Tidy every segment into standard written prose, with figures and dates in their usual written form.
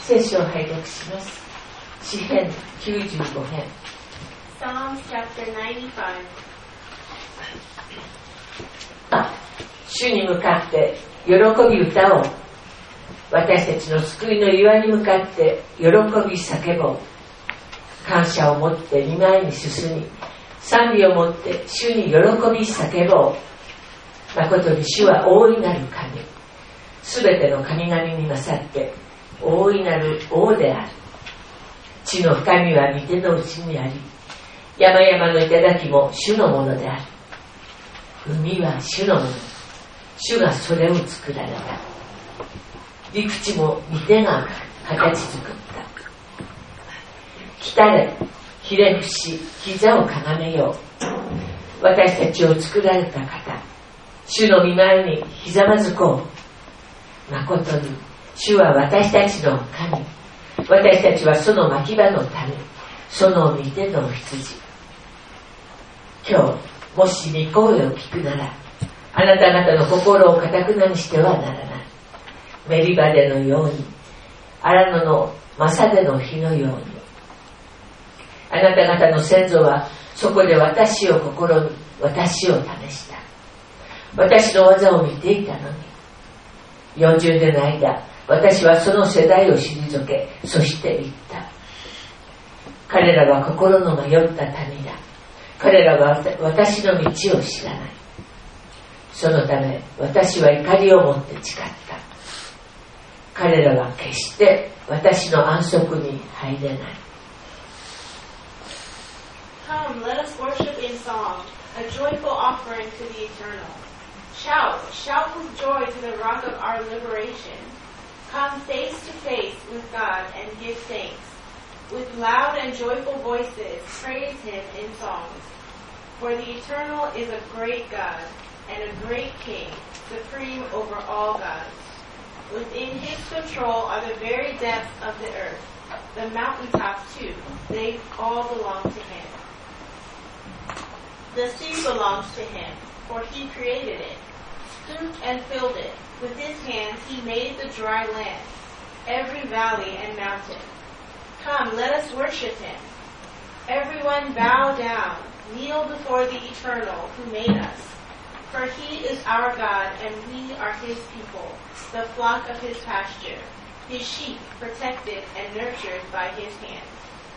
聖書を拝読します。詩編95編。 Psalms chapter 95. 主に向かって喜び歌おう。私たちの救いの岩に向かって喜び叫ぼう。感謝を持って御前に進み、賛美を持って主に喜び叫ぼう。誠に主は大いなる神。すべての神々に勝って大いなる王である。地の深みは御手の内にあり、山々の頂も主のものである。海は主のもの。主がそれを作られた。陸地も御手が形作った。来たれ、ひれ伏し、膝をかがめよう。私たちを作られた方、主の御前にひざまずこう。誠に、主は私たちの神。私たちはその牧場の民、その御手の羊。今日、もし御声を聞くなら、あなた方の心を堅くなにしてはならない。メリバでのように、荒野のマサでの日のように。あなた方の先祖はそこで私を試み、私を試した。私の技を見ていたのに。40年の間、私はその世代を退け、そして言った。彼らは心の迷った民だ。彼らは私の道を知らない。そのため私は怒りを持って誓った。彼らは決して私の安息に入れない。 Come, let us worship in song, a joyful offering to the eternal. Shout, shout with joy to the rock of our liberation. Come face to face with God and give thanks. With loud and joyful voices, praise Him in songs. For the eternal is a great God and a great King, supreme over all gods. Within His control are the very depths of the earth, the mountaintops too, they all belong to Him. The sea belongs to Him, for He created it, scooped and filled it. With His hands He made the dry land, every valley and mountain. Come, let us worship Him. Everyone bow down, kneel before the Eternal who made us. For He is our God, and we are His people, the flock of His pasture, His sheep protected and nurtured by His hand.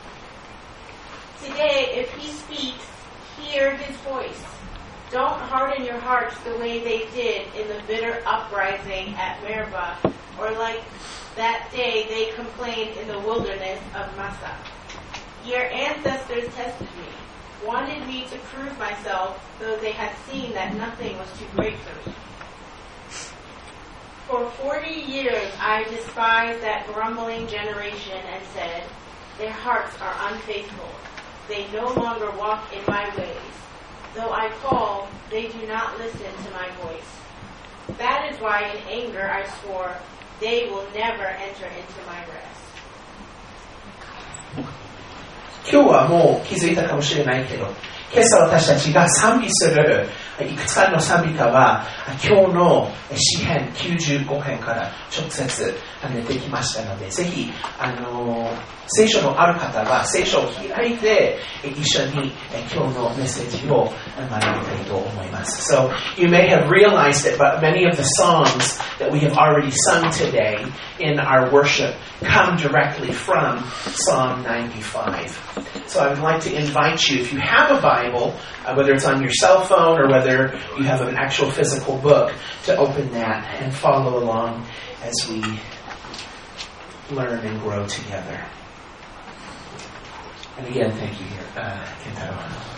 Today, if He speaks, hear His voice. Don't harden your hearts the way they did in the bitter uprising at Meribah, or like that day they complained in the wilderness of Massah. Your ancestors tested me, wanted me to prove myself, though they had seen that nothing was too great for me. For 40 years I despised that grumbling generation and said, their hearts are unfaithful. They no longer walk in my ways. Though I call, they do not listen to my voice. That is why in anger I swore, they will never enter into my rest. 今日はもう気づいたかもしれないけど、今朝私たちが賛美するいくつかの賛美歌は今日の詩編95編から直接出てきましたので、ぜひ聖書のある方は聖書を開いて一緒に今日のメッセージを学びたいと思います。So you may have realized it, but many of the songs that we have already sung today in our worship come directly from Psalm 95. So I would like to invite you, if you have a Bible, whether it's on your cell phone or whether you have an actual physical book, to open that and follow along as we learn and grow together. And again, thank you, Kentaro.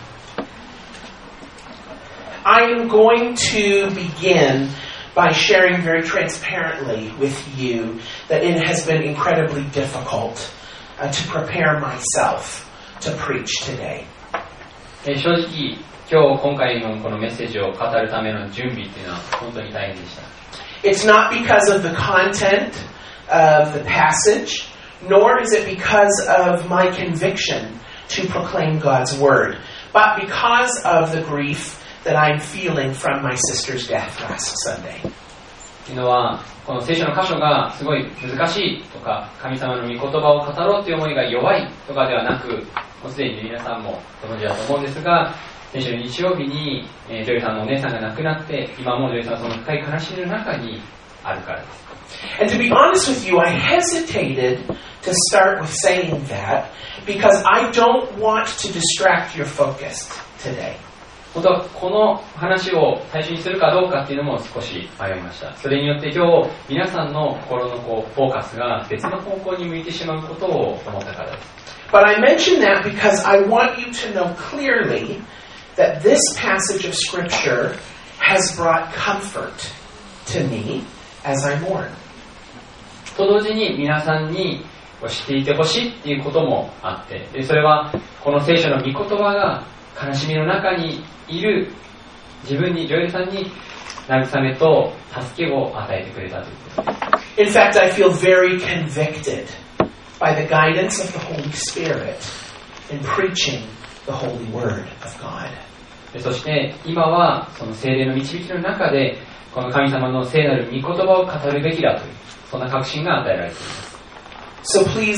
I am going to begin by sharing very transparently with you that it has been incredibly difficult to prepare myself to preach today. 正直、今回のこのメッセージを語るための準備っていうのは本当に大変でした。 It's not because of the content of the passage, nor is it because of my conviction to proclaim God's word, but because of the grief that I'm feeling from my sister's death last Sunday. というのは、この聖書の箇所がすごい難しいとか、神様の御言葉を語ろうという思いが弱いとかではなく、もうすでに皆さんもご存知だと思うんですが、先週の日曜日に、ジョエルさんのお姉さんが亡くなって、今もジョエルさんはその深い悲しみの中にあるからです。 And to be honest with you, I hesitated to start with saying that because I don't want to distract your focus today. 本当はこの話を最初にするかどうかっていうのも少し迷いました。それによって今日皆さんの心のフォーカスが別の方向に向いてしまうことを思ったからです。 But I mention that because I want you to know clearly that this passage of Scripture has brought comfort to me as I mourn. と同時に皆さんに知っていてほしいっていうこともあって、でそれはこの聖書の御言葉が悲しみの中にいる自分に、ジョエルさんに慰めと助けを与えてくれたということです。 In fact, I feel very convicted by the guidance of the Holy Spirit in preaching the holy word of God. そして今はその聖霊の導きの中でこの神様の聖なる御言葉を語るべきだという、そんな確信が与えられています。 So please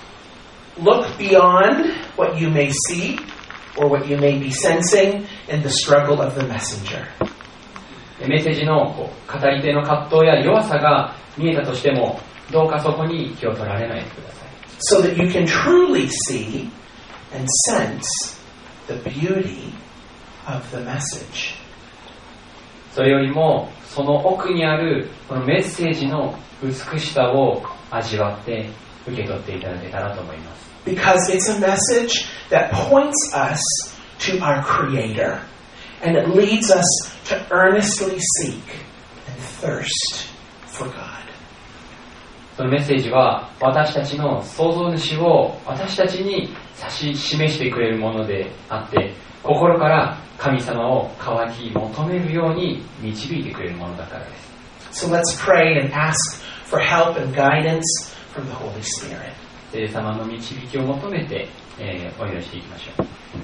look beyond what you may see or what you may be sensing in the struggle of the messenger. メッセージの語り手の葛藤や弱さが見えたとしても、どうかそこに気を取られないでください。 So that you can truly see and sense the beauty of the message. それよりもその奥にあるこのメッセージの美しさを味わって受け取っていただけたらと思います。 Because it's a message that points us to our Creator, and it leads us to earnestly seek and thirst for God. そのメッセージは私たちの創造主を私たちに指し示してくれるものであって、心から神様を渇き求めるように導いてくれるものだからです。 So let's pray and ask for help and guidance from the Holy Spirit. 聖霊様の導きを求めて、お祈りしていきましょう。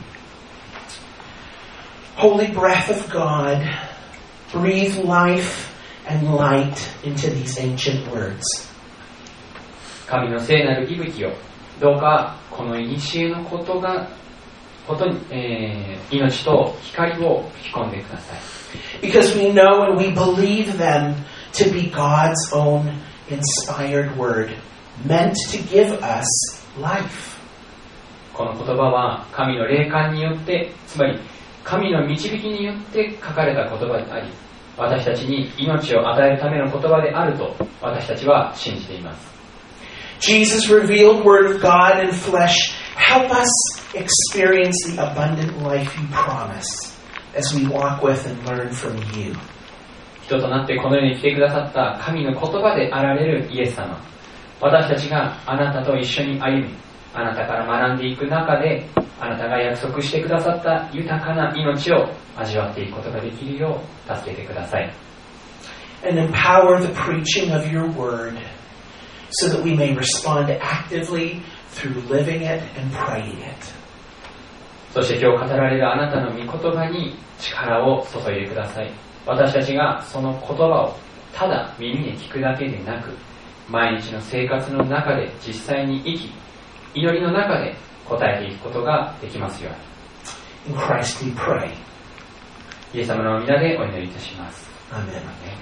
Holy breath of God, breathe life and light into these ancient words. 神の聖なる息吹をどうかこの古のことに、命と光を吹き込んでください。 Because we know and we believe them to be God's own inspired word, meant to give us life. この言葉は神の霊感によって、つまり神の導きによって書かれた言葉であり、私たちに命を与えるための言葉であると私たちは信じています。 Jesus' revealed word of God in flesh, help us experience the abundant life you promise as we walk with and learn from you. 人となってこの世に来てくださった神の言葉であられるイエス様、私たちがあなたと一緒に歩み、あなたから学んでいく中で、あなたが約束してくださった豊かな命を味わっていくことができるよう助けてください。 And empower the preaching of your word so that we may respond actively through living it and praying it. そして今日語られるあなたの御言葉に力を注いでください。私たちがその言葉をただ耳に聞くだけでなく、毎日の生活の中で実際に生き、祈りの中で答えていくことができますように。 In Christ we pray. イエス様の皆でお祈りいたします。 Amen.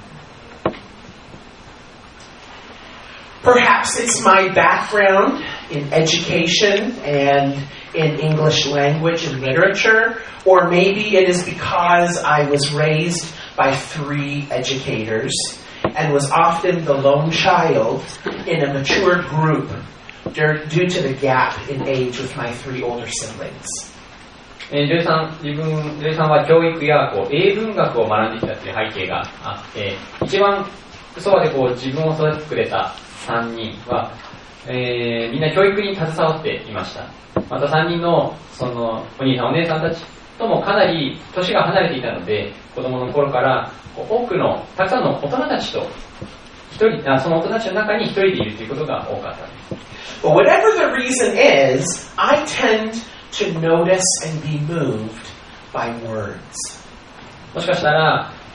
Perhaps it's my background in education and in English language and literature, or maybe it is because I was raised by 3 educators and was often the lone child in a mature group due to the gap in age with my 3 older siblings. ジョエさんは教育や英文学を学んできたという背景があって、一番そばで自分を育ててくれた3人は、みんな教育に携わっていました。また3人のそのお兄さんお姉さんたちともかなり年が離れていたので、子供の頃からたくさんの大人たちとその大人たちの中に一人でいるということが多かったんです。 But whatever the reason is, I tend to notice and be moved by words. もしかしたら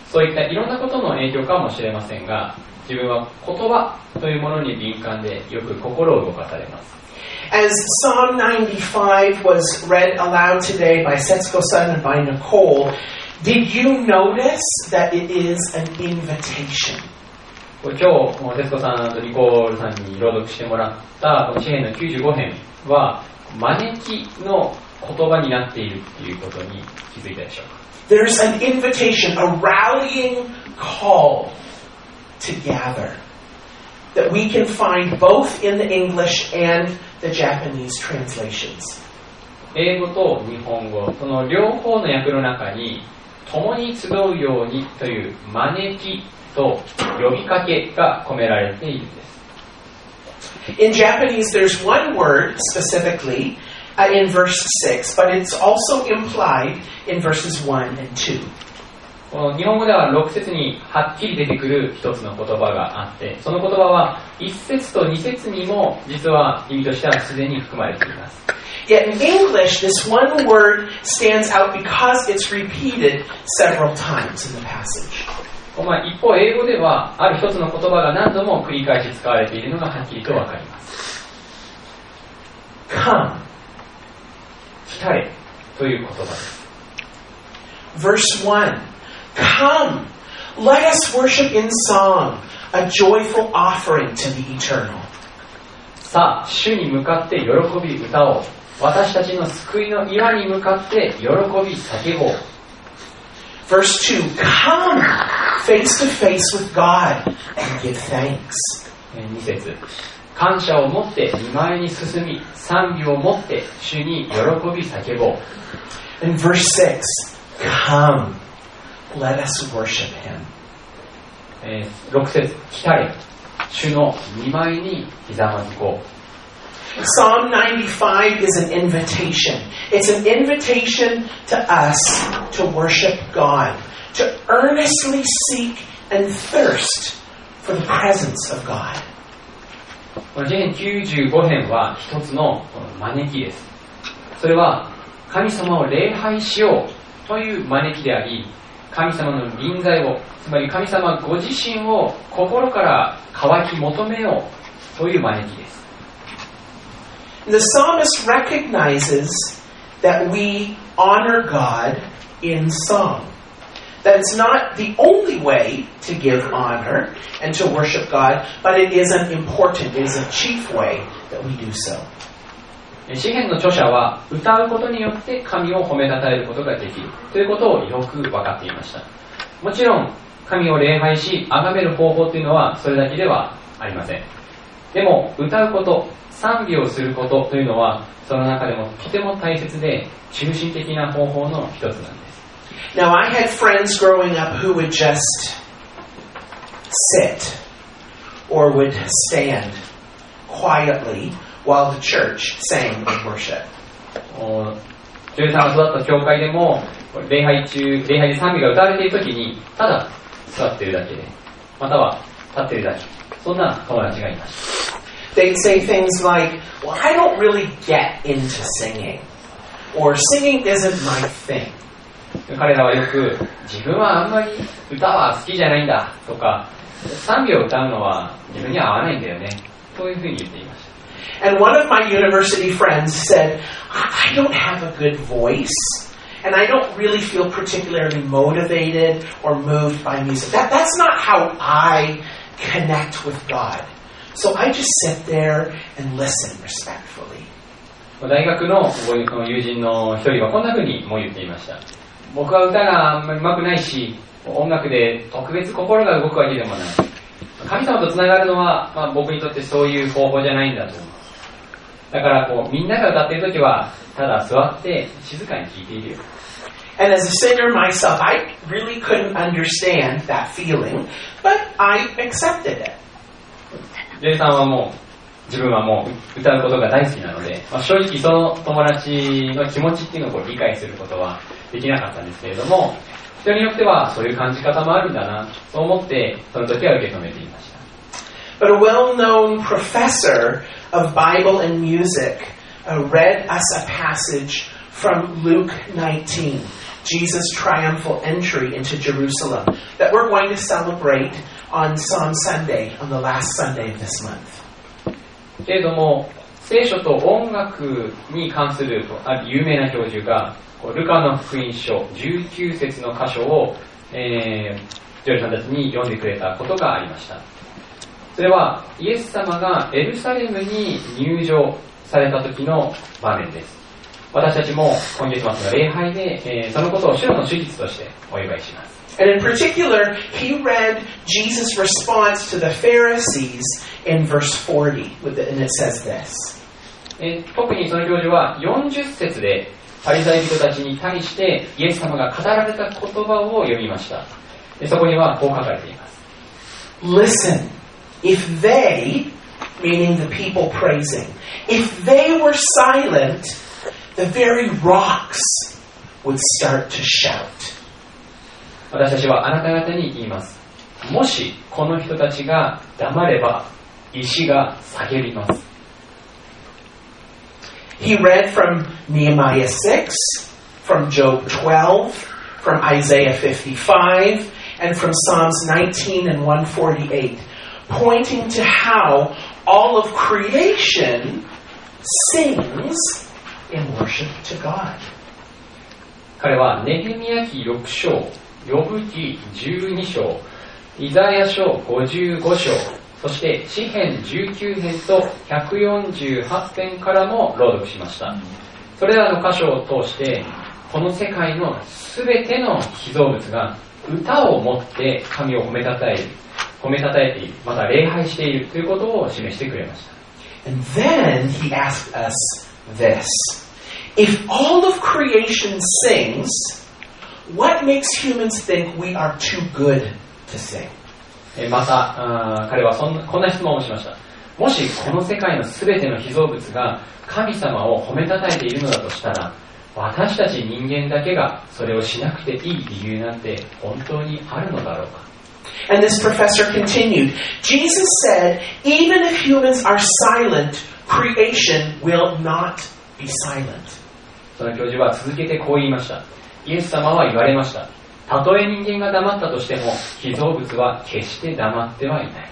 そういったいろんなことの影響かもしれませんが、自分は言葉というものに敏感でよく心を動かされます。 As Psalm 95 was read aloud today by Setsuko-san and by Nicole, did you notice that it is an invitation? 今日、徹子さんとニコールさんに朗読してもらったこの詩編の95編は、招きの言葉になっているということに気づいたでしょうか。 There's an invitation, a rallying call to gather that we can find both in the English and the Japanese translations. 英語と日本語、その両方の訳の中に、共に集うようにという招きと呼びかけが込められているんです。 In Japanese, there's one word specifically in verse 6, but it's also implied in verses 1 and 2. この日本語では6節にはっきり出てくる一つの言葉があって、その言葉は1節と2節にも実は意味としてはすでに含まれています。 Yet in English, this one word stands out because it's repeated several times in the passage. 一方、英語ではある一つの言葉が何度も繰り返し使われているのがはっきりとわかります。 Come. 来たれという言葉です。 Verse 1. Come. Let us worship in song, a joyful offering to the eternal. さあ、主に向かって喜び歌おう。私たちの救いの岩に向かって喜び叫ぼう。 Verse 2, come face to face with God and give thanks. 2節、感謝を持って御前に進み、賛美を持って主に喜び叫ぼう。 And verse 6, come, let us worship Him. 6節、来たれ、主の御前にひざまずこう。 Psalm 95 is an invitation. It's an invitation to us to worship God, to earnestly seek and thirst for the presence of God. この詩編95編は一つの招きです。それは神様を礼拝しようという招きであり、神様の臨在を、つまり神様ご自身を心から渇き求めようという招きです。 The psalmist recognizes that we honor God in song. That it's not the only way to give honor and to worship God, but it is an important, it is a chief way that we do so. 詩編の著者は歌うことによって神を褒めたたえることができるということをよく分かっていました。もちろん神を礼拝し崇める方法というのはそれだけではありません。でも歌うこと、賛美をすることというのはその中でもとても大切で中心的な方法の一つなんです。 Now I had friends growing up who would just sit or would stand quietly while the church sang in worship. ジョエさんが育った教会でも礼拝で賛美が歌われているときにただ座っているだけで、または立っているだけ、そんな友達がいました。 They'd say things like, well, I don't really get into singing, or singing isn't my thing. 彼らはよく自分はあんまり歌は好きじゃないんだとか、賛美を歌うのは自分には合わないんだよねというふうに言っていました。 And one of my university friends said, I don't have a good voice, and I don't really feel particularly motivated or moved by music. That's not how I connect with God. So I just sit there and listen respectfully. 大学の友人の一人はこんなふうにも言っていました。僕は歌があんまり上手くないし、音楽で特別心が動くわけでもない。神様とつながるのは、僕にとってそういう方法じゃないんだと思う。だからみんなが歌っているときはただ座って静かに聴いているよ。 And as a singer myself, I really couldn't understand that feeling, but I accepted it. ジェイさんはもう自分はもう歌うことが大好きなので、正直その友達の気持ちっていうのを理解することはできなかったんですけれども、人によってはそういう感じ方もあるんだな、そう思ってその時は受け止めていました。 But a well-known professor of Bible and music read us a passage from Luke 19 Jesus' triumphal entry into Jerusalem that we're going to celebrate on Psalm Sunday, on the last Sunday of this month. けれども、聖書と音楽に関するある有名な教授が、ルカの福音書19節の箇所を、ジョリさんたちに読んでくれたことがありました。それはイエス様がエルサレムに入場された時の場面です。私たちも今月末の礼拝で、そのことを主の手術としてお祝いします。 And in particular, he read Jesus' response to the Pharisees in verse 40, and it says this. 特にその教授は40節でパリサイ人たちに対してイエス様が語られた言葉を読みました。そこにはこう書かれています。 Listen, if they, meaning the people praising, if they were silent, the very rocks would start to shout. 私たちはあなた方に言います。もしこの人たちが黙れば石が叫びます。 He read from Nehemiah 6, from Job 12, from Isaiah 55, and from Psalms 19 and 148, pointing to how all of creation sings in worship to God. 彼はネヘミヤ記6章、ヨブ記12章、イザヤ書55章、そして詩編19編と148編からも朗読しました。それらの箇所を通して、この世界のすべての被造物が歌をもって神を褒めたたえている、また礼拝しているということを示してくれました。 And then he asked us this. If all of creation sings, what makes humans think we are too good to sing? また彼はこんな質問をしました。もしこの世界のすべての被造物が神様を褒めたたえているのだとしたら、私たち人間だけがそれをしなくていい理由なんて本当にあるのだろうか。 And this professor continued, Jesus said, even if humans are silent, creation will not be silent. その教授は続けてこう言いました。イエス様は言われました。たとえ人間が黙ったとしても、被造物は決して黙ってはいない。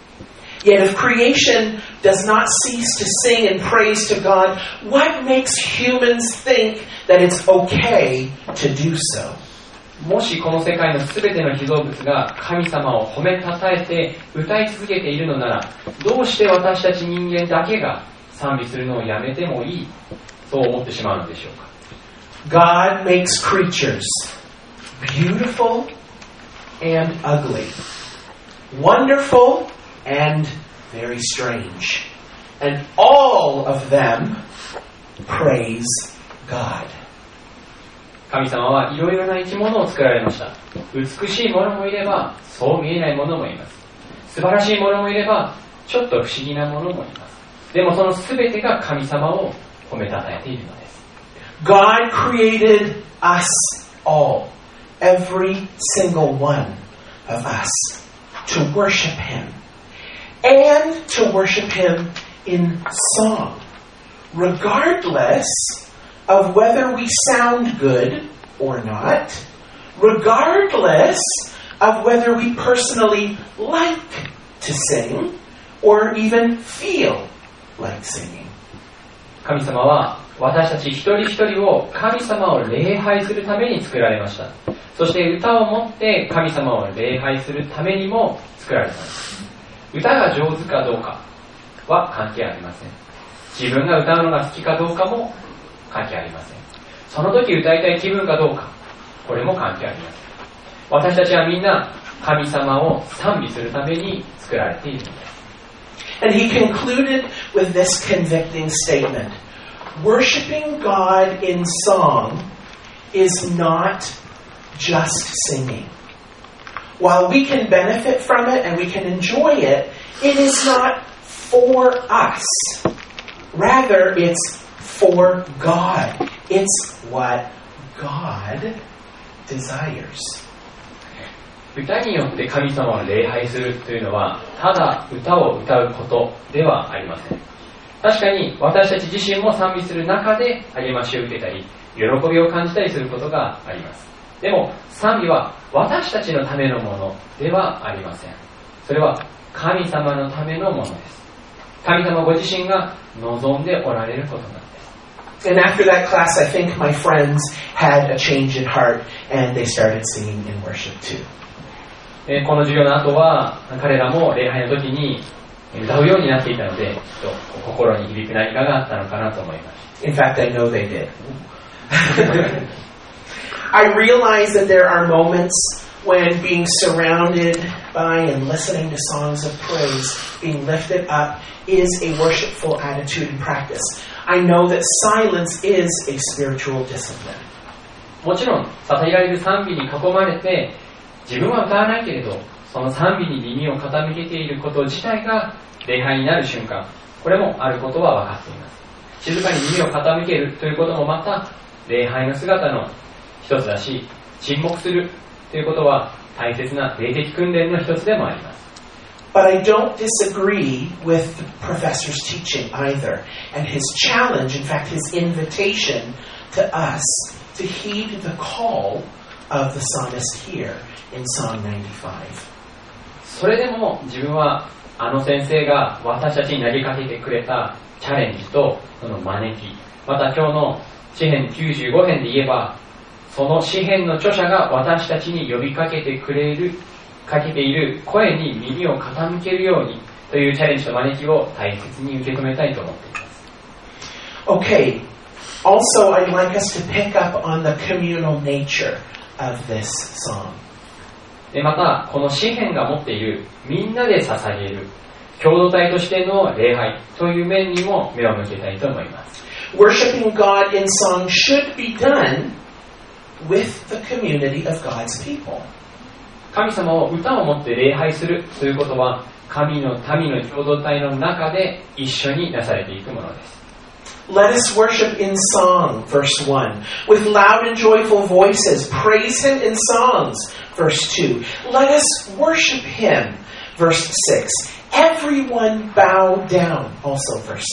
Yet if creation does not cease to sing and praise to God, what makes humans think that it's okay to do so? もしこの世界のすべての被造物が神様を褒めたたえて歌い続けているのなら、どうして私たち人間だけが賛美するのをやめてもいい、そう思ってしまうのでしょうか。 God makes creatures beautiful and ugly, wonderful and very strange, and all of them praise God. 神様はいろいろな生き物を作られました。美しいものもいれば、そう見えないものもいます。素晴らしいものもいれば、ちょっと不思議なものもいます。でもそのすべてが神様を褒めたたえているのです。 God created us all, every single one of us, to worship Him, and to worship Him in song, regardless of whether we sound good or not, regardless of whether we personally like to sing or even feel like singing. 神様は私たち一人一人を神様を礼拝するために作られました。そして歌をもって神様を礼拝するためにも作られたんです。歌が上手かどうかは関係ありません。自分が歌うのが好きかどうかも関係ありません。その時歌いたい気分かどうか、これも関係ありません。私たちはみんな神様を賛美するために作られているのです。 And he concluded with this convicting statement. Worshipping God in song is not just singing. While we can benefit from it and we can enjoy it, it is not for us. Rather, it's for God. It's what God desires. 歌によって神様を礼拝するというのは、ただ歌を歌うことではありません。確かに私たち自身も賛美する中で励ましを受けたり、 喜びを感じたりすることがあります。でも賛美は私たちのためのものではありません。それは神様のためのものです。神様ご自身が望んでおられることなんです。 And after that class, I think my friends had a change in heart and they started singing in worship too. この授業の後は彼らも礼拝の時に歌うようになっていたので、きっと心に響く何かがあったのかなと思います。 In fact, I know they did. I realize that there are moments when being surrounded by and listening to songs of praise, being lifted up, is a worshipful attitude and practice. I know that silence is a spiritual discipline. もちろん、捧げられる賛美に囲まれて、自分は歌わないけれど、その賛美に耳を傾けていること自体が礼拝になる瞬間、これもあることは分かっています。静かに耳を傾けるということもまた礼拝の姿の一つだし、沈黙するということは大切な霊的訓練の一つでもあります。 But I don't disagree with the professor's teaching either, and his challenge, in fact, his invitation to us to heed the call of the psalmist here in Psalm 95. それでも自分はあの先生が私たちに投げかけてくれたチャレンジとその招き、また今日の詩編95編で言えば、その詩編の著者が私たちに呼びかけている声に耳を傾けるようにというチャレンジと招きを大切に受け止めたいと思っています。 Okay. Also, I'd like us to pick up on the communal nature of this psalm. また、この詩編が持っているみんなで捧げる共同体としての礼拝という面にも目を向けたいと思います。 Worshipping God in song should be done with the community of God's people. 神様を歌を持って礼拝するということは、神の民の共同体の中で一緒になされていくものです。 Let us worship in song, verse 1. With loud and joyful voices, praise Him in songs, verse 2. Let us worship Him, verse 6. Everyone bow down, also verse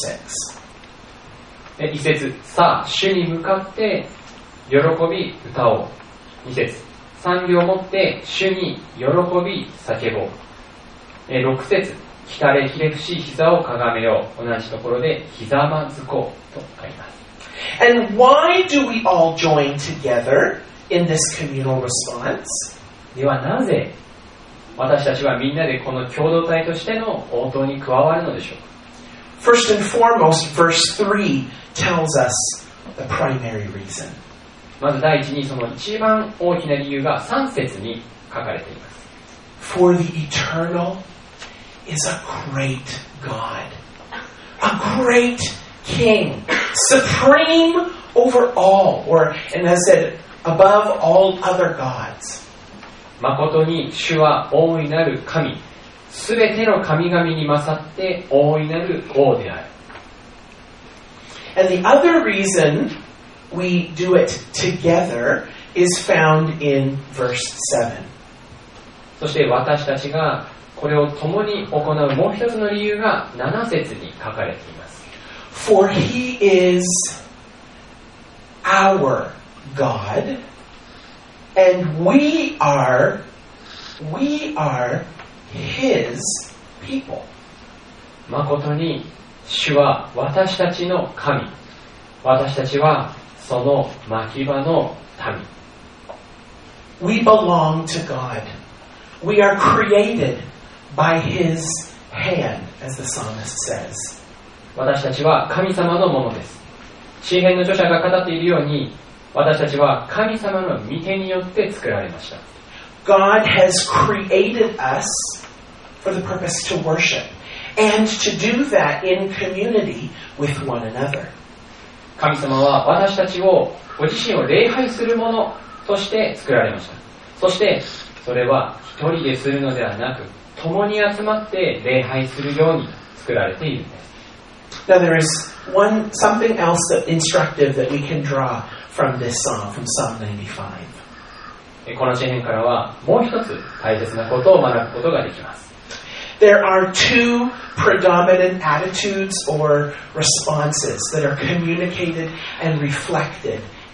6. 一節、さあ、主に向かって喜び歌おう。二節、賛美をもって主に喜び叫ぼう。六節、きたれひれ伏し膝をかがめよう。同じところでひざまずこうとあります。 And why do we all join together in this communal response? ではなぜ私たちはみんなでこの共同体としての応答に加わるのでしょうか。 First and foremost, verse 3 tells us the primary reason. まず第一にその一番大きな理由が3節に書かれています。 For the eternal is a great God, a great King, supreme over all, or, and as said, above all other gods. 誠に主は大いなる神、すべての神々に勝って大いなる王である。 And the other reason we do it together is found in verse 7. そして私たちがこれを共に行うもう一つの理由が7節に書かれています。 For He is our God, and we are His people. 誠に主は私たちの神、私たちはその牧場の民。 We belong to God. We are created by His hand, as the psalmist says. 私たちは神様のものです。詩編の著者が語っているように、私たちは神様の御手によって作られました。 God has created us for the purpose to worship, and to do that in community with one another. 神様は私たちをご自身を礼拝するものとして作られました。そしてそれは一人でするのではなく、共に集まって礼拝するように作られているんです。 Now there is something else that instructive that we can draw from this psalm, from Psalm 95. この詩編からはもう一つ大切なことを学ぶことができます。 There are two predominant attitudes or responses that are communicated and reflected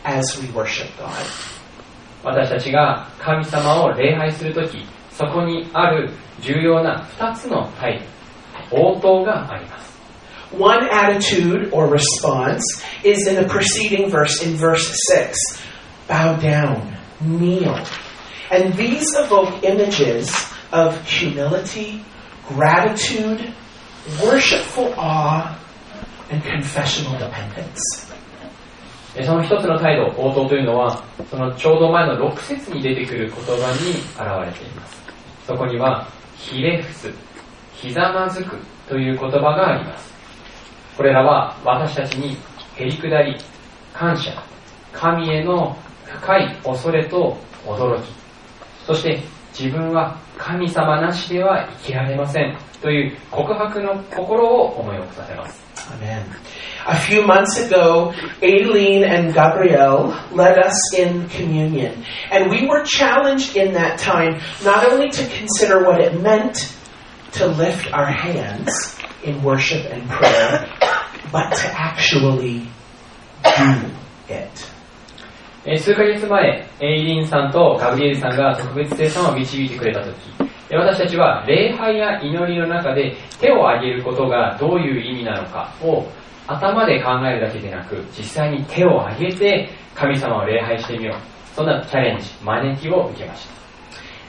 as we worship God. 私たちが神様を礼拝するとき、そこにある重要な2つの態度、応答があります。 One attitude or response is in the preceding verse, in verse 6. Bow down, kneel. And these evoke images of humility, gratitude, worshipful awe, and confessional dependence. その一つの態度、応答というのは、そのちょうど前の6節に出てくる言葉に現れています。そこには、ひれ伏す、ひざまずくという言葉があります。これらは私たちにへりくだり、感謝、神への深い恐れと驚き、そして自分は神様なしでは生きられませんという告白の心を思い起こさせます。 Amen. A few months ago, Aileen and Gabrielle led us in communion, and we were challenged in that time not only to consider what it meant to lift our hands in worship and prayer, but to actually do it. 数ヶ月前、エイリンさんとガブリエルさんが特別生産を導いてくれたとき、私たちは礼拝や祈りの中で手を挙げることがどういう意味なのかを頭で考えるだけでなく、実際に手を挙げて神様を礼拝してみよう。そんなチャレンジ、招きを受けました。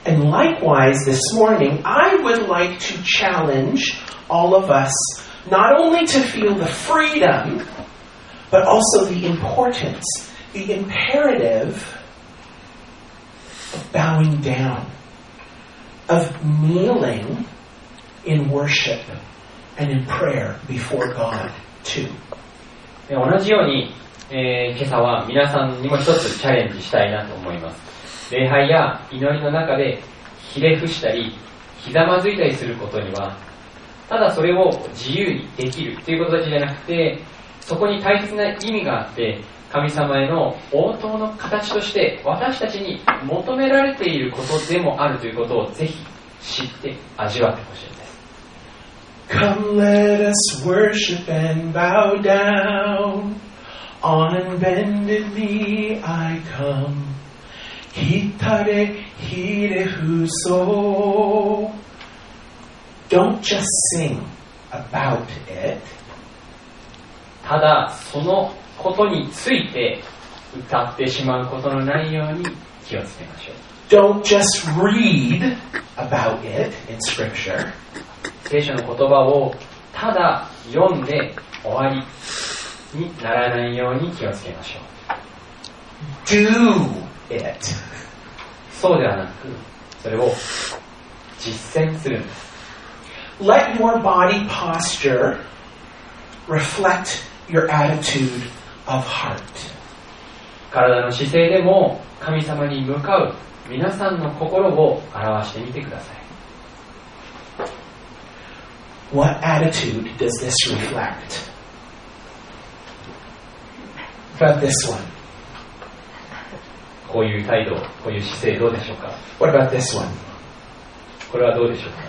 And likewise, this morning, I would like to challenge all of us not only to feel the freedom, but also the importance, the imperative of bowing down, of kneeling in worship and in prayer before God too. 同じように、今朝は皆さんにも一つチャレンジしたいなと思います。礼拝や祈りの中でひれ伏したりひざまずいたりすることには、ただそれを自由にできるということだけじゃなくて、そこに大切な意味があって、神様への応答の形として私たちに求められていることでもあるということをぜひ知って味わってほしいんです。 Come let us worship and bow down. On bended knee I come. Hitare hirefuso. Don't just sing about it. ただそのことについて歌ってしまうことのないように気をつけましょう。 Don't just read about it in Scripture. 聖書の言葉をただ読んで終わりにならないように気をつけましょう。 Do it. そうではなく、それを実践するんです。 Let your body posture reflect your attitude of heart. 体の姿勢でも神様に向かう皆さんの心を表してみてください。 What attitude does this reflect? What about this one? こういう態度、こういう姿勢どうでしょうか。 What about this one? これはどうでしょうか。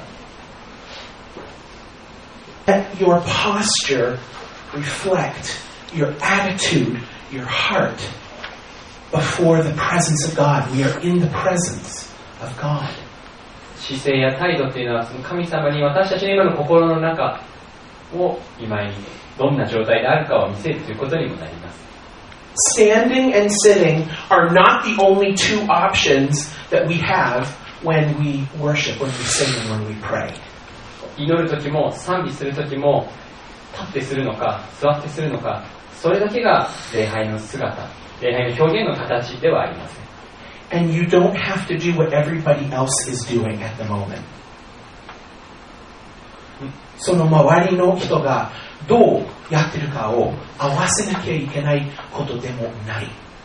Let your posture reflect your attitude, your heart before the presence of God. We are in the presence of God. 姿勢や態度っていうのは、その神様に私たちの今の心の中を今にどんな状態であるかを見せるということにもなります。 Standing and sitting are not the only two options that we have when we worship, when we sing, and when we pray. 祈るときも賛美するときも立ってするのか座ってするのか、それだけが礼拝の姿、礼拝の表現の形ではありません。 And you don't have to do what everybody else is doing at the moment. その周りの人がどうやってるかを合わせなきゃいけないことでもない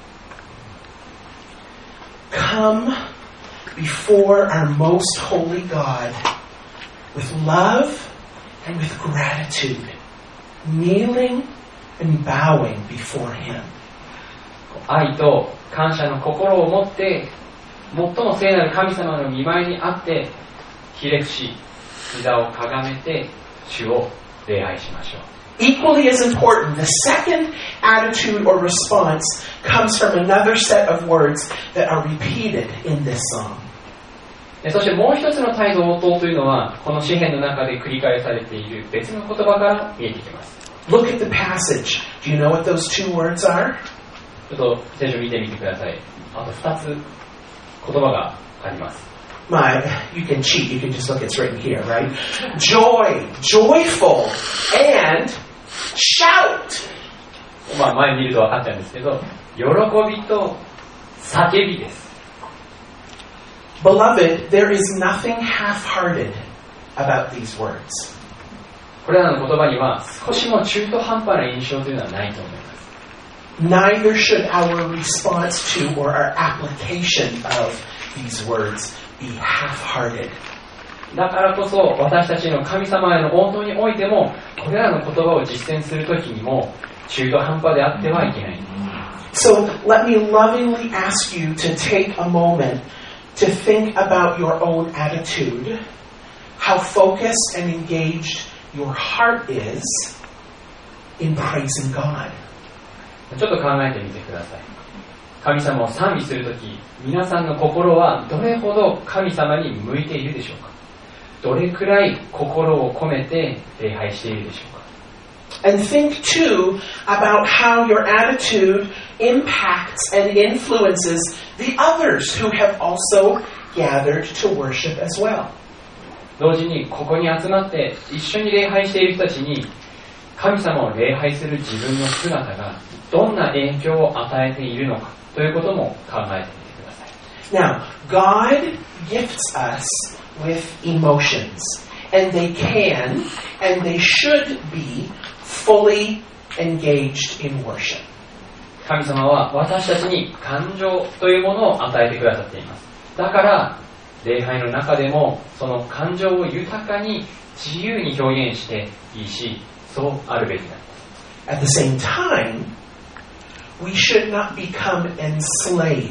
。Come before our most holy God with love and with gratitude, kneeling and bowing before Him. 愛と感謝の心を持って最も聖なる神様の御前にあってひれ伏し膝をかがめて主を礼拝しましょう。 Equally as important, the second attitude or response comes from another set of words that are repeated in this psalm. そしてもう一つの態度応答というのは、この詩篇の中で繰り返されている別の言葉から見えてきます。 Look at the passage. Do you know what those two words are? ちょっと聖書を見てみてください。あと2つ言葉があります。 You can cheat. You can just look. It's written here, right? Joy, joyful, and shout. 前見ると分かっちゃうんですけど、喜びと叫びです。 Beloved, there is nothing half-hearted about these words. これらの言葉には少しも中途半端な印象というのはないと思います。 Neither should our response to or our application of these words be half-hearted. だからこそ私たちの神様への応答においても、これらの言葉を実践するときにも中途半端であってはいけない。 So let me lovingly ask you to take a moment to think about your own attitude, how focused and engaged your heart is in praising God. ちょっと考えてみてください。神様を賛美するとき、皆さんの心はどれほど神様に向いているでしょうか。どれくらい心を込めて礼拝しているでしょうか。 And think too about how your attitude impacts and influences the others who have also gathered to worship as well. 同時にここに集まって一緒に礼拝している人たちに神様を礼拝する自分の姿がどんな影響を与えているのかということも考えてみてください。 Now, God gifts us with emotions, and they can and they should be fully engaged in worship. 神様は私たちに感情というものを与えてくださっています。だから礼拝の中でもその感情を豊かに自由に表現していいし、そうあるべきなんです。 At the same time, we should not become enslaved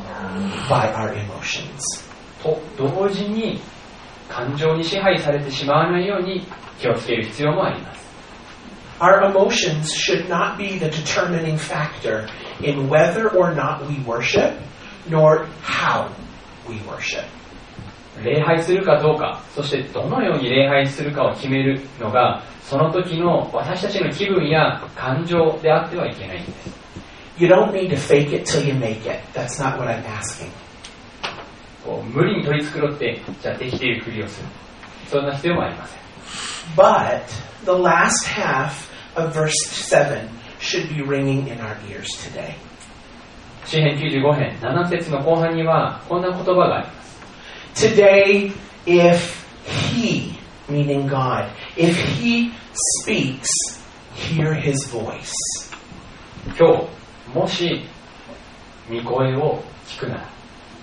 by our emotions. と同時に感情に支配されてしまわないように気をつける必要もあります。 Our emotions should not be the determining factor in whether or not we worship, nor how we worship. 礼拝するかどうか、そしてどのように礼拝するかを決めるのが、その時の私たちの気分や感情であってはいけないんです。 You don't need to fake it till you make it. That's not what I'm asking. 無理に取り繕って、じゃあできているふりをする。そんな必要もありません。 But the last half of verse 7 should be ringing in our ears today. 詩編95編7節の後半にはこんな言葉があります。 Today, if He, meaning God, if He speaks, hear His voice. 今日、もし御声を聞くなら。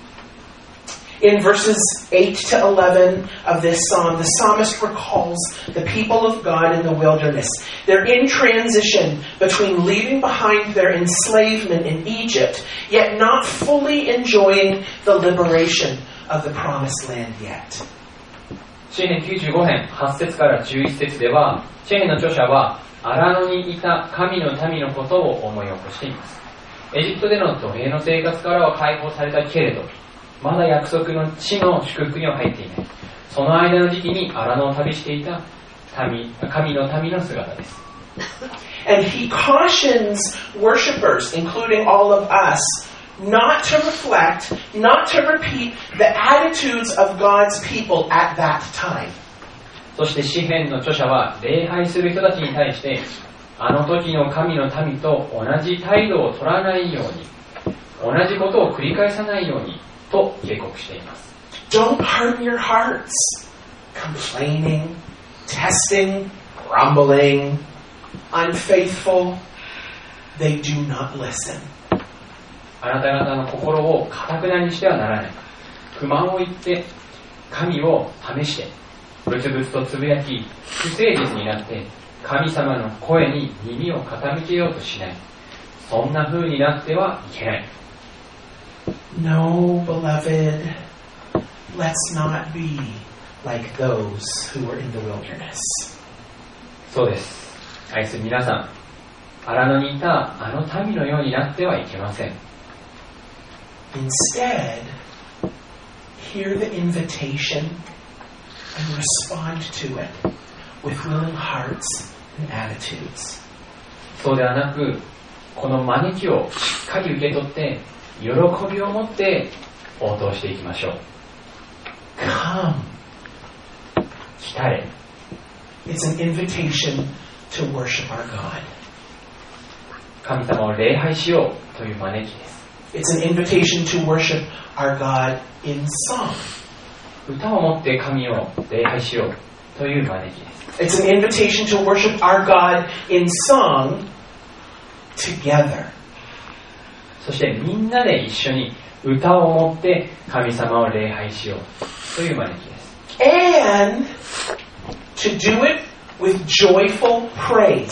In verses 8 to 11 of this psalm, the psalmist recalls the people of God in the wilderness. They're in transition between leaving behind their enslavement in Egypt, yet not fully enjoying the liberation of the promised land yet. 詩編95編8節から11節では、詩編の著者は荒野にいた神の民のことを思い起こしています。エジプトでの奴隷の生活からは解放されたけれど、まだ約束の地の祝福には入っていない。その間の時期に荒野を旅していた神の民の姿です。 And he cautions worshipers, including all of us, not to reflect, not to repeat the attitudes of God's people at that time. そして詩編の著者は礼拝する人たちに対して、あの時の神の民と同じ態度を取らないように、同じことを繰り返さないようにと警告しています。 Don't harden your hearts, complaining, testing, grumbling, unfaithful. They do not listen. あなた方の心を堅くなにしてはならない。不満を言って神を試してブツブツとつぶやき不誠実になって神様の声に耳を傾けようとしない。そんな風になってはいけない。 No, beloved, let's not be like those who were in the wilderness. そうです。愛する皆さん、荒野にいたあの民のようになってはいけません。 Instead, hear the invitation and respond to it with willing hearts and attitudes. そうではなく、この招きをしっかり受け取って、喜びを持って応答していきましょう。 Come. 来たれ。 It's an invitation to worship our God. 神様を礼拝しようという招きです。 It's an invitation to worship our God in song. 歌を持って神を礼拝しようという招きです。 It's an invitation to worship our God in song together. そしてみんなで一緒に歌を持って神様を礼拝しようという招きです。 And to do it with joyful praise,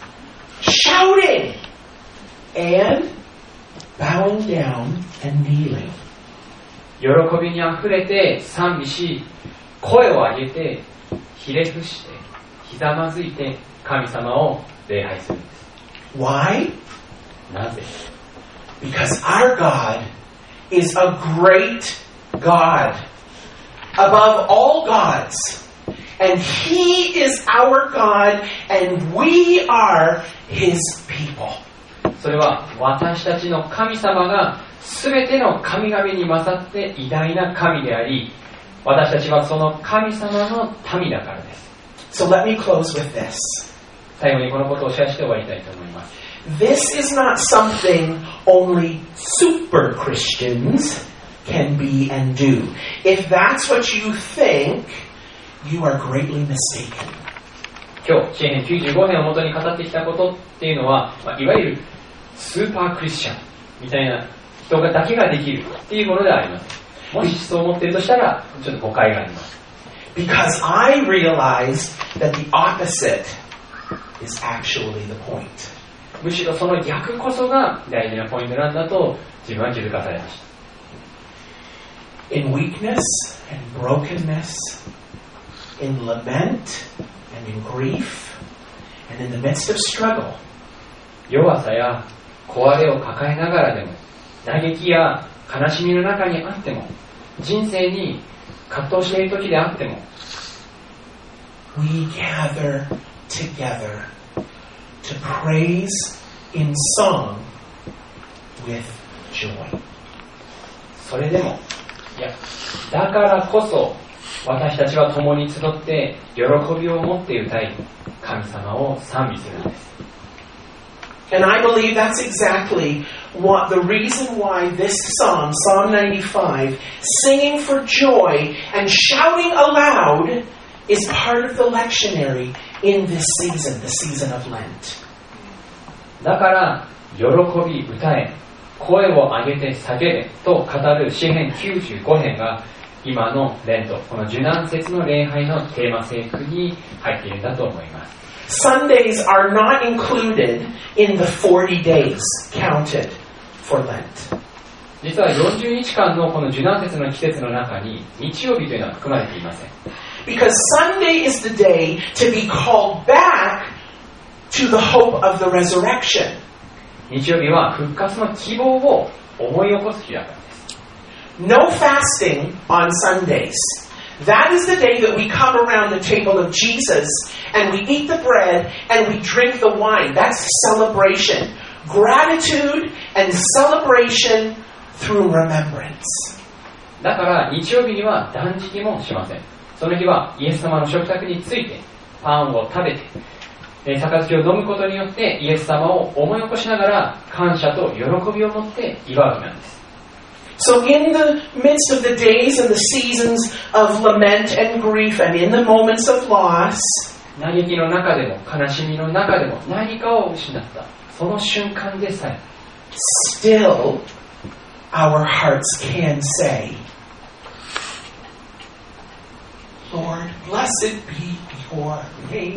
shouting and bowing down and kneeling. 喜びにあふれて賛美し、声を上げてひれ伏してひざまずいて神様を礼拝するんです。 Why? なぜ？ Because our God is a great God above all gods. And He is our God and we are His people. それは私たちの神様が全ての神々に勝って偉大な神であり、私たちはその神様の民だからです。 So let me close with this. 最後にこのことをシェアして終わりたいと思います。 This is not something only super Christians can be and do. If that's what you think, you are greatly mistaken. 今日、詩編95編をもとに語ってきたことっていうのは、いわゆるスーパークリスチャンみたいな人がだけができるっていうものではありません。もしそう思っているとしたら、ちょっと誤解があります。 Because I realized that the opposite is actually the point. むしろその逆こそが大事なポイントなんだと自分は気づかされました。 In weakness and brokenness, in lament and in grief, and in the midst of struggle, 弱さや壊れを抱えながらでも、嘆きや悲しみの中にあっても、人生に葛藤している時であっても、 we gather together to praise in song with joy. それでも、だからこそ私たちは共に集って喜びを持って歌い、神様を賛美するのです。 And I believe that's exactly what the reason why this song, Psalm 95, singing for joy and shouting aloud, is part of the lectionary in this season, the season of Lent. だから喜び歌え、声を上げて叫べと語る詩編95編が今のレント、この受難節の礼拝のテーマ聖句に入っているんだと思います。 Sundays are not included in the 40 days counted for Lent. 実は40日間のこの受難節の季節の中に日曜日というのは含まれていません。 Because Sunday is the day to be called back to the hope of the resurrection. 日曜日は復活の希望を思い起こす日だからです。 No fasting on Sundays. That is the day that we come around the table of Jesus and we eat the bread and we drink the wine. That's celebration. Gratitude and celebration through remembrance. だから日曜日には断食もしません。その日はイエス様の食卓についてパンを食べて、杯を飲むことによってイエス様を思い起こしながら感謝と喜びを持って祝う日なんです。 So in the midst of the days and the seasons of lament and grief and in the moments of loss, 嘆きの中でも悲しみの中でも何かを失ったその瞬間でさえ still our hearts can say, Lord, blessed be your name.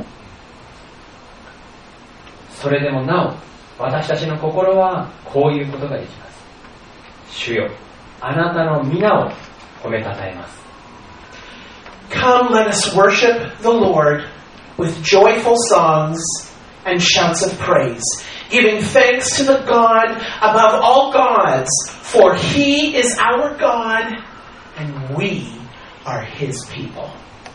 それでもなお私たちの心はこういうことができます。主よ、あなたの皆を褒めたたえます。 Come, let us worship the Lord with joyful songs and shouts of praise, giving thanks to the God above all gods, for He is our God, and we are His people.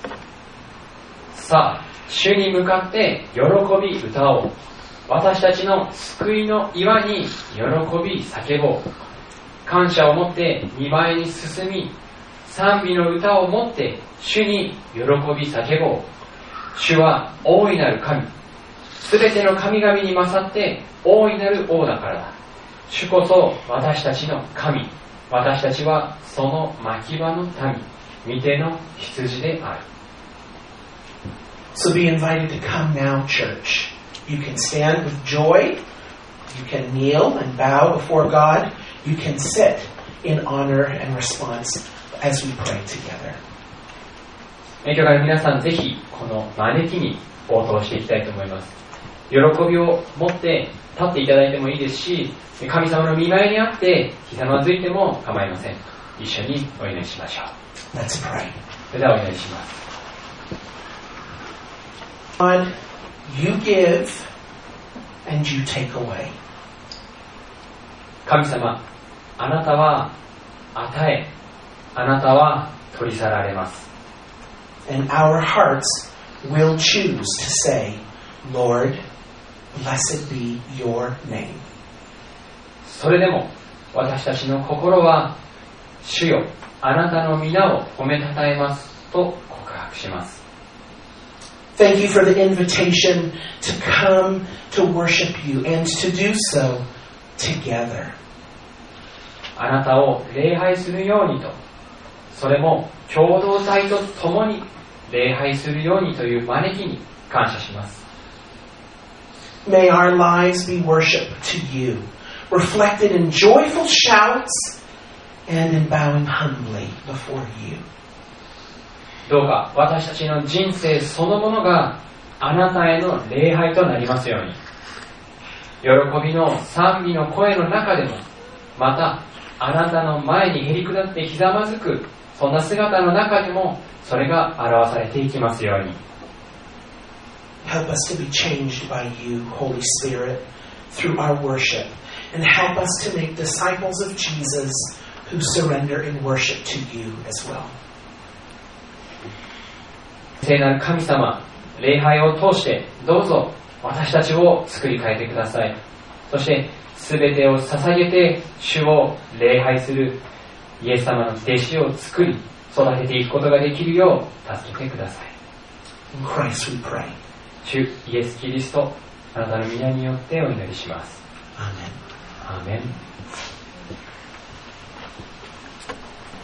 さあ、主に向かって喜び歌おう。私たちの救いの岩に喜び叫ぼう。感謝を持って2倍に進み、賛美の歌を持って主に喜び叫ぼう。主は大いなる神。すべての神々に勝って大いなる王だからだ。主こそ私たちの神。私たちはその牧場の民。御手の羊である。 So be invited to come now, church. You can stand with joy. You can kneel and bow before God. You can sit in honor and response as we pray together. 教会の皆さん、ぜひこの招きに応答していきたいと思います。喜びを持って立っていただいてもいいですし、神様の御前にあってひざまずいても構いません。一緒にお祈りしましょう。 Let's pray. それではお祈りします。 God, you give and you take away. 神様、あなたは与え、あなたは取り去られます。 And our hearts will choose to say, Lord, blessed be your name. それでも私たちの心は、主よ、あなたの皆を褒めたたえますと告白します。 Thank you for the invitation to come to worship you and to do so together. あなたを礼拝するようにと、それも共同体と共に礼拝するようにという招きに感謝します。 May our lives be worship to you, reflected in joyful shouts and in bowing humbly before you. どうか私たちの人生そのものがあなたへの礼拝となりますように。喜びの賛美の声の中でも、またあなたの前にへり下ってひざまずく、そんな姿の中でもそれが表されていきますように。 Help us to be changed by you, Holy Spirit, through our worship, and help us to make disciples of Jesus who surrender in worship to you as well. 聖なる神様、礼拝を通してどうぞ私たちを作り変えてください。そして全てを捧げて主を礼拝するイエス様の弟子を作り育てていくことができるよう助けてください。 In Christ we pray. 主イエス・キリスト、あなたの皆によってお祈りします。 Amen. アーメン。